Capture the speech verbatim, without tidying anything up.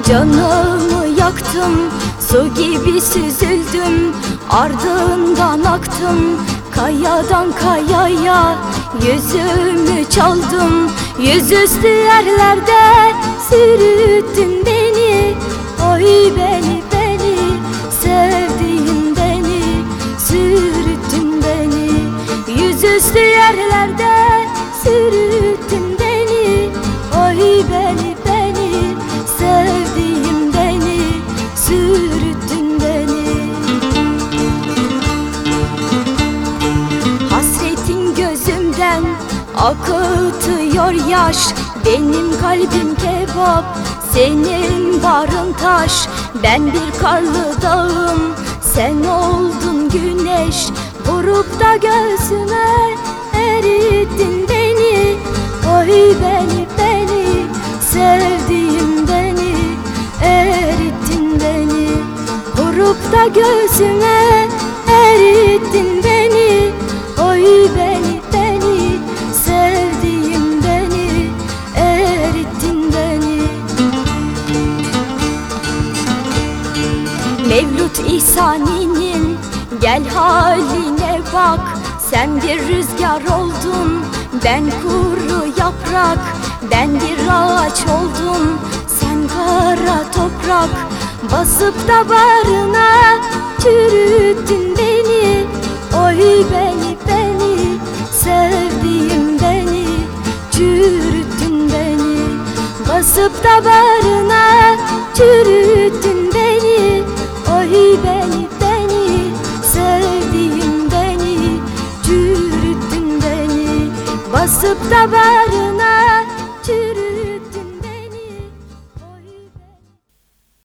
Canımı yaktım, su gibi süzüldüm, ardından aktım kayadan kayaya. Yüzümü çaldım, yüzüstü yerlerde sürüttün beni. Oy beni beni, sevdiğim beni, sürüttün beni. Yüzüstü yerlerde sürüttün beni. Oy beni beni, sevdiğim beni, sürüttün beni. Hasretin gözümden akıtıyor yaş, benim kalbim kebap, senin barın taş. Ben bir karlı dağım, sen oldun güneş. Vurup da gözüme erittin beni. Oy beni beni, sevdiğim beni, erittin beni. Vurup da gözüme erittin beni. Oy beni beni, sevdiğim beni, erittin beni. Mevlut İhsani'nin gel haline bak. Sen bir rüzgar oldun, ben kuru yaprak. Ben bir ağaç oldum, sen kara toprak. Basıp da bağrına çürüttün beni. Oy beni beni, sevdiğim beni, çürüttün beni. Basıp da bağrına çürüttün beni. Oy beni beni, sevdiğim beni, çürüttün beni. Basıp da bağrına